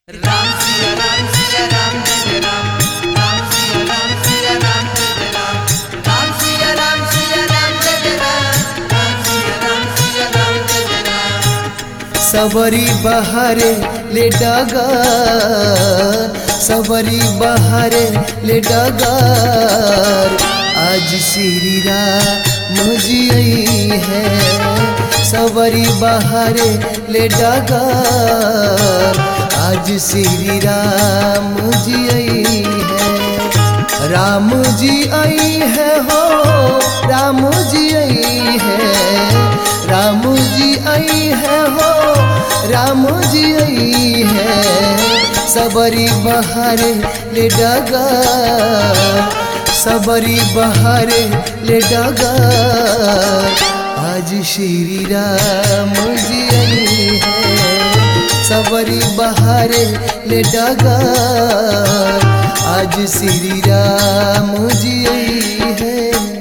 राम सिया राम जय राम राम सिया राम जय राम सिया राम जय राम सिया राम जय राम। सबरी बहारे ले डगर, सबरी बहारे ले डगर, आज श्री राम जी आई है। सबरी बहारे ले डगर, आज श्री राम जी आई है। राम जी आई है हो, राम जी आई है, राम जी आई है हो, राम जी आई है। सबरी बहारे ले डगर, सबरी बहारे ले डगर, आज श्री राम जी आई है। सबरी बहारे ले डगर, आज श्री राम जी आई है।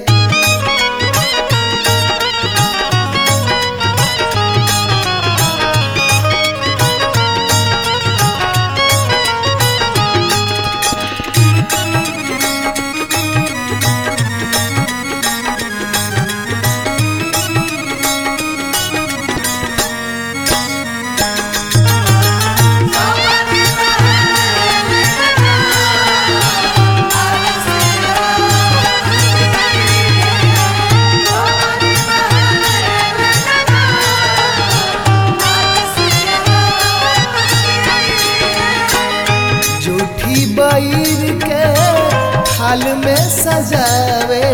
बैर के थाल में सजावे,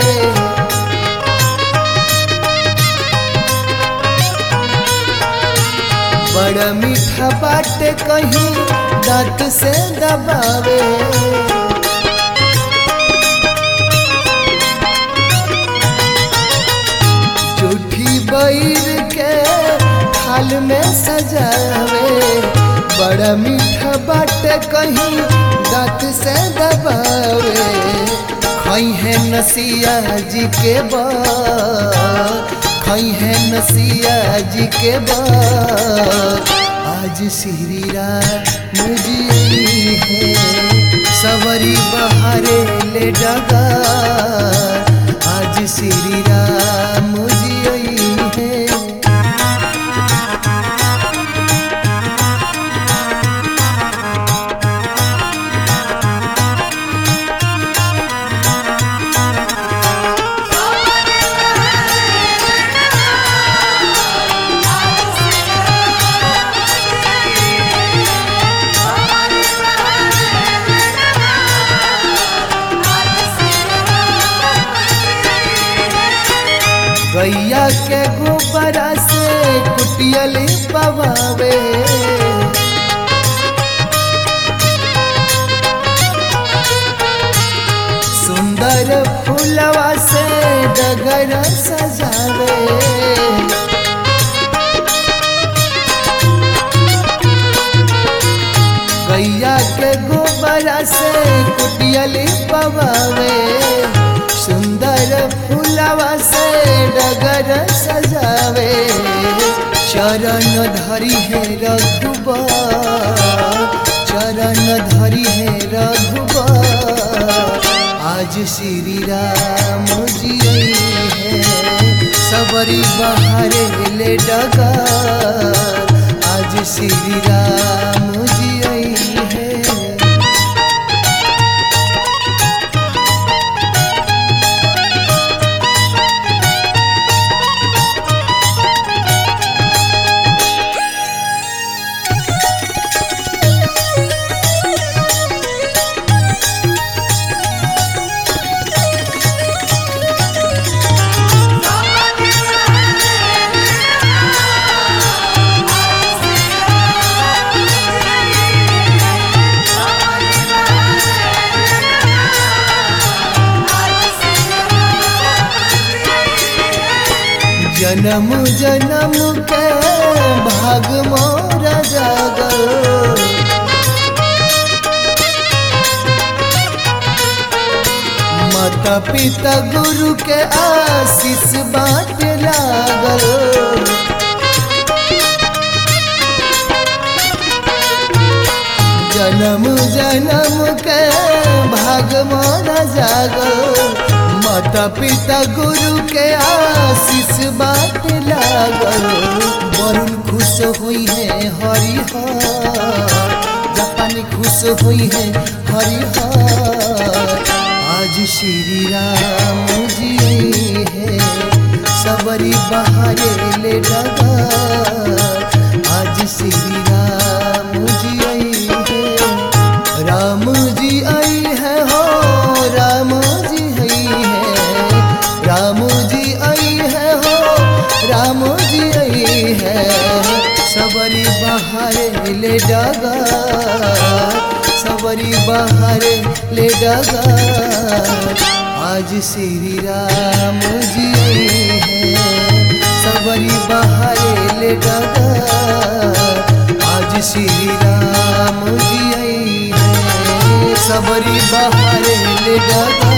बड़ा मीठा बाटे कहीं दांत से दबावे। झूठी बैर के थाल में सजावे, बड़ा मीठा बाटे कहीं दांत से दबावे। खाई है नसिया जी के बात, खाई है नसिया जी के बात, आज श्री राम जी आई है। सवरी बहारे ले डगर, आज श्री राम जी आई है। गैया के गोबरा से कुटियल पवावे, सुंदर फूलवा से डगर सजावे। गैया के गोबरा से कुटियल पवावे, सुंदर फूलवा से डगर सजावे। चरण धरी है रघुबर, चरण धरी है रघुबर, आज श्री राम जी आई है। सबरी बहारे ले डगर, आज श्री राम जी आई है। जन्म जन्म के भाग मोरा जागल, माता पिता गुरु के आशीष बाटे लागल। जन्म जन्म के भाग माना जागल माता पिता गुरु के आशीष बाट लागल वरुण खुश हुई है हरिहर जापानी खुश हुई है हरिहर आज श्री राम जी है सबरी बहारे ले डगर आज श्री राम जी आई है राम जी आई है हो राम जी आई है राम जी आई है हो राम जी आई है सबरी बहारे ले डगर सबरी बहारे ले डगर आज श्री राम जी आई है सबरी बहारे ले डगर आज श्री राम जी आई है सबरी बहारे ले डगर